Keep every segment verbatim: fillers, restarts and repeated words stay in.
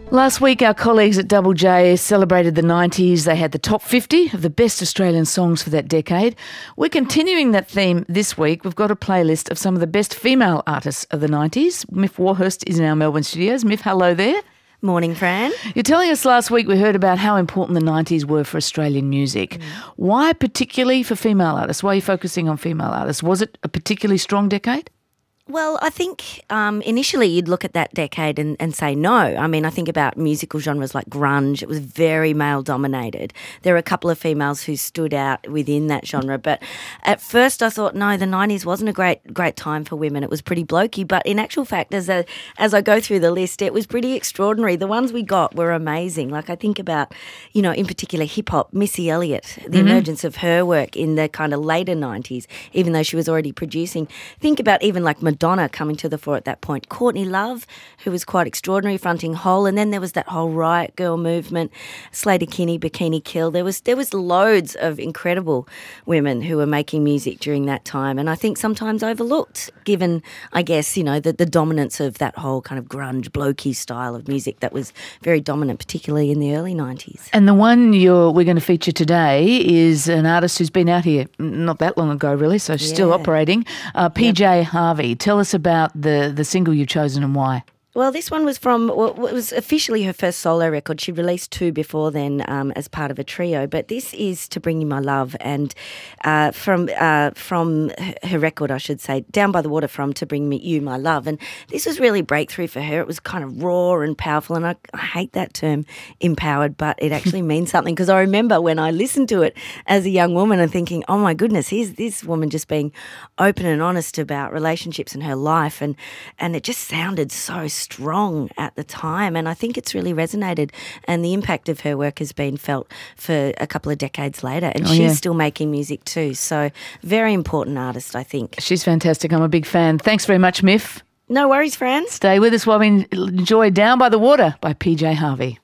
Last week, our colleagues at Double J celebrated the nineties. They had the top fifty of the best Australian songs for that decade. We're continuing that theme this week. We've got a playlist of some of the best female artists of the nineties. Miff Warhurst is in our Melbourne studios. Miff, hello there. Morning, Fran. You're telling us last week we heard about how important the nineties were for Australian music. Mm. Why particularly for female artists? Why are you focusing on female artists? Was it a particularly strong decade? Well, I think um, initially you'd look at that decade and, and say no. I mean, I think about musical genres like grunge. It was very male-dominated. There were a couple of females who stood out within that genre. But at first I thought, no, the nineties wasn't a great great time for women. It was pretty blokey. But in actual fact, as, a, as I go through the list, it was pretty extraordinary. The ones we got were amazing. Like I think about, you know, in particular hip-hop, Missy Elliott, the mm-hmm. emergence of her work in the kind of later nineties, even though she was already producing. Think about even like Madonna coming to the fore at that point. Courtney Love, who was quite extraordinary, fronting Hole, and then there was that whole Riot Girl movement, Sleater-Kinney, Bikini Kill. There was there was loads of incredible women who were making music during that time, and I think sometimes overlooked, given, I guess, you know, the, the dominance of that whole kind of grunge, blokey style of music that was very dominant, particularly in the early nineties. And the one you're we're going to feature today is an artist who's been out here not that long ago, really, so she's yeah. still operating, uh, P J yep. Harvey. Tell us about the, the single you've chosen and why. Well, this one was from, well, it was officially her first solo record. She released two before then um, as part of a trio, but this is To Bring You My Love, and uh, from uh, from her record, I should say, Down by the Water from To Bring Me You My Love. And this was really breakthrough for her. It was kind of raw and powerful, and I, I hate that term, empowered, but it actually means something, because I remember when I listened to it as a young woman and thinking, oh my goodness, here's this woman just being open and honest about relationships and her life, and, and it just sounded so strong at the time, and I think it's really resonated, and the impact of her work has been felt for a couple of decades later, and oh, she's yeah. still making music too, so very important artist, I think. She's fantastic. I'm a big fan. Thanks very much, Miff. No worries, Fran. Stay with us while we enjoy Down by the Water by P J Harvey.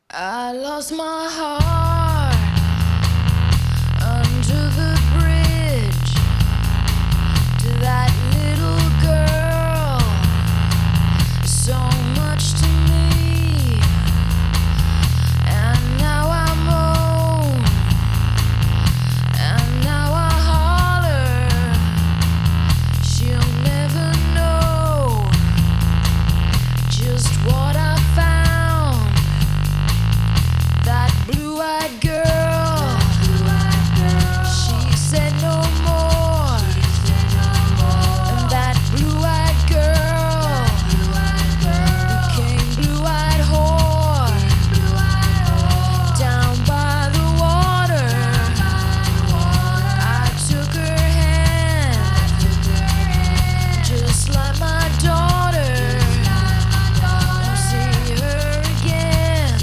I lost my heart under the bridge to that little girl, so much to me, and now I'm home, and now I holler, she'll never know just what I found, that blue-eyed girl, she said no more, and that blue-eyed girl became blue-eyed whore, down by the water, I took her hand, just like my daughter, I'll see her again.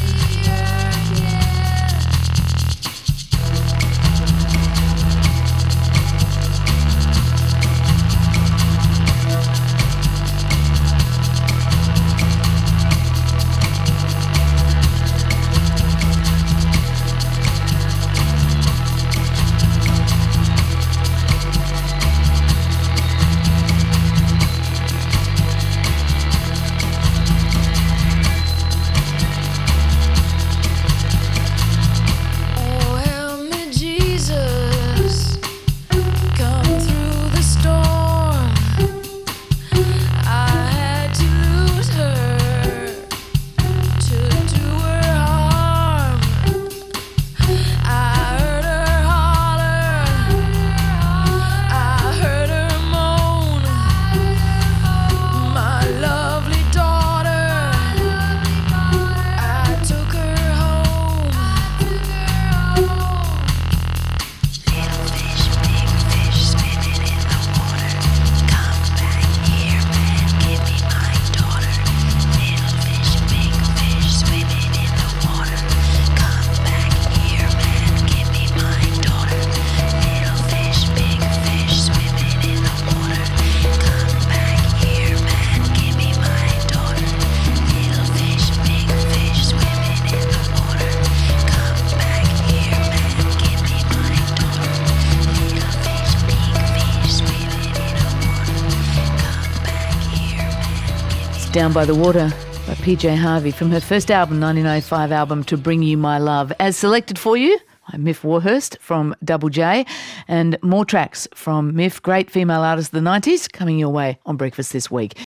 Oh, help me, Jesus, come through the storm. I had to lose her to do her harm. I heard her holler, I heard her moan, my lovely daughter, I took her home. Little fish, big fish, swimming in the water. Come back here, man, give me my daughter. Little fish, big fish, swimming in the water. Come back here, man, give me my daughter. Little fish, big fish, swimming in the water. Come back here, man, give me my daughter. Little fish, big fish, swimming in the water. Come back here, man, give me my daughter. Little fish, big fish, swimming in the water. Come back here, man, give me Down by the Water, by P J Harvey from her first album, nineteen ninety-five album, To Bring You My Love. As selected for you, by Miff Warhurst from Double J, and more tracks from Miff, great female artist of the nineties, coming your way on Breakfast this week.